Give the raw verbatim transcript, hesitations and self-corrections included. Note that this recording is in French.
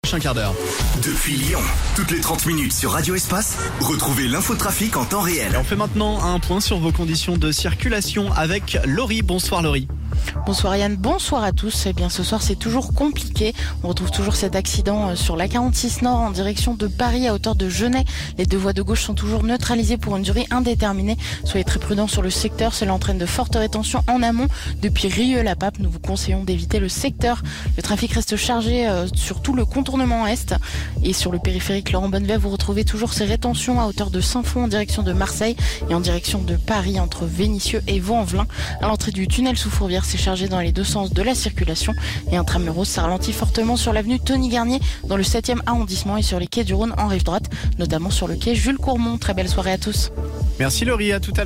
Un quart d'heure. Depuis Lyon, toutes les trente minutes sur Radio Espace, retrouvez l'infotrafic en temps réel. Et on fait maintenant un point sur vos conditions de circulation avec Laurie. Bonsoir Laurie. Bonsoir Yann, bonsoir à tous. Eh bien ce soir c'est toujours compliqué. On retrouve toujours cet accident sur la quarante-six Nord en direction de Paris à hauteur de Genèt. Les deux voies de gauche sont toujours neutralisées pour une durée indéterminée. Soyez très prudents sur le secteur, cela entraîne de fortes rétentions en amont. Depuis Rieux-la-Pape, nous vous conseillons d'éviter le secteur. Le trafic reste chargé euh, sur tout le contournement est. Et sur le périphérique Laurent Bonnevet, vous retrouvez toujours ces rétentions à hauteur de Saint-Fond en direction de Marseille et en direction de Paris entre Vénissieux et Vaux-en-Velin. À l'entrée du tunnel sous Fourvière, c'est chargé dans les deux sens de la circulation. Et intramuros, ça ralentit fortement sur l'avenue Tony Garnier dans le septième arrondissement et sur les quais du Rhône en rive droite, notamment sur le quai Jules Courmont. Très belle soirée à tous. Merci Laurie, à tout à l'heure.